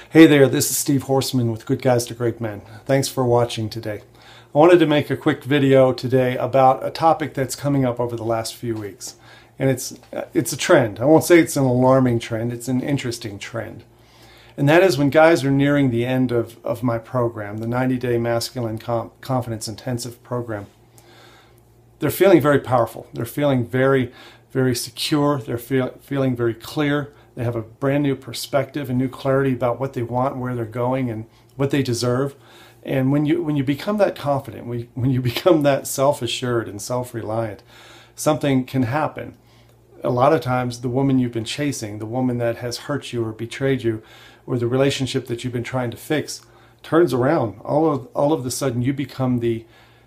Hey there, this is Steve Horseman with Good Guys to Great Men. Thanks for watching today. I wanted to make a quick video today about a topic that's coming up over the last few weeks. And it's a trend. I won't say it's an alarming trend, it's an interesting trend. And that is when guys are nearing the end of my program, the 90-day Masculine Confidence Intensive program. They're feeling very powerful. They're feeling very, very secure. They're feeling very clear. They have a brand new perspective and new clarity about what they want, where they're going, and what they deserve. And when you become that confident, when you become that self-assured and self-reliant, something can happen. A lot of times the woman you've been chasing, the woman that has hurt you or betrayed you, or the relationship that you've been trying to fix, turns around. All of the sudden you become the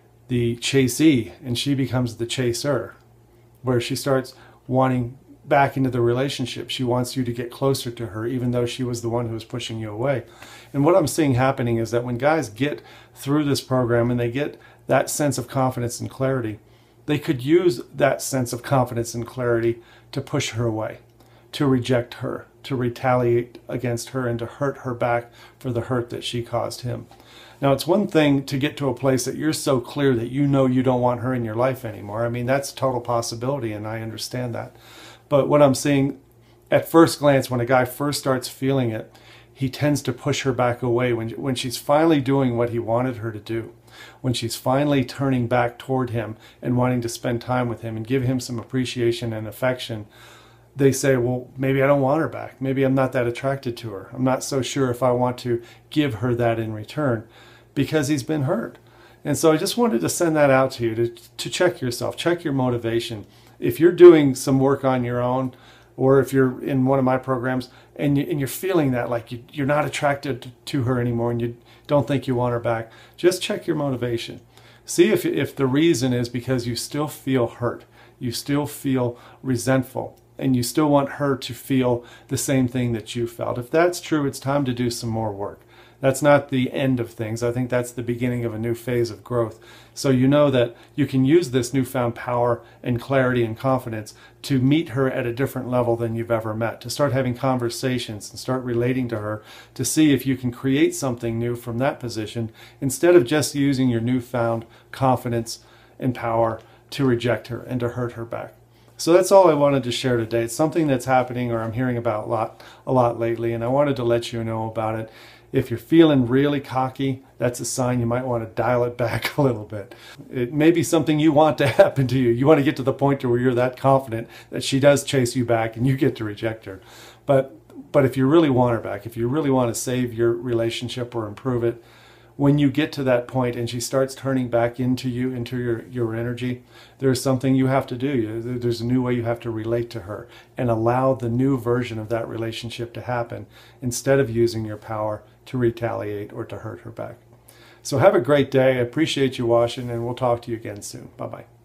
chasee and she becomes the chaser, where she starts wanting back into the relationship. She wants you to get closer to her, even though she was the one who was pushing you away. And what I'm seeing happening is that when guys get through this program and they get that sense of confidence and clarity, they could use that sense of confidence and clarity to push her away, to reject her, to retaliate against her, and to hurt her back for the hurt that she caused him. Now, it's one thing to get to a place that you're so clear that you know you don't want her in your life anymore. I mean, that's a total possibility, and I understand that. But what I'm seeing at first glance, when a guy first starts feeling it, he tends to push her back away when she's finally doing what he wanted her to do, when she's finally turning back toward him and wanting to spend time with him and give him some appreciation and affection. They say, well, maybe I don't want her back. Maybe I'm not that attracted to her. I'm not so sure if I want to give her that in return, because he's been hurt. And so I just wanted to send that out to you to check yourself, check your motivation. If you're doing some work on your own, or if you're in one of my programs and you're feeling that like you're not attracted to her anymore and you don't think you want her back, just check your motivation. See if the reason is because you still feel hurt, you still feel resentful, and you still want her to feel the same thing that you felt. If that's true, it's time to do some more work. That's not the end of things. I think that's the beginning of a new phase of growth. So you know that you can use this newfound power and clarity and confidence to meet her at a different level than you've ever met, to start having conversations and start relating to her, to see if you can create something new from that position, instead of just using your newfound confidence and power to reject her and to hurt her back. So that's all I wanted to share today. It's something that's happening, or I'm hearing about a lot lately, and I wanted to let you know about it. If you're feeling really cocky, that's a sign you might want to dial it back a little bit. It may be something you want to happen to you. You want to get to the point where you're that confident that she does chase you back and you get to reject her. But if you really want her back, if you really want to save your relationship or improve it, when you get to that point and she starts turning back into you, into your energy, there's something you have to do. There's a new way you have to relate to her and allow the new version of that relationship to happen, instead of using your power to retaliate or to hurt her back. So have a great day. I appreciate you watching, and we'll talk to you again soon. Bye-bye.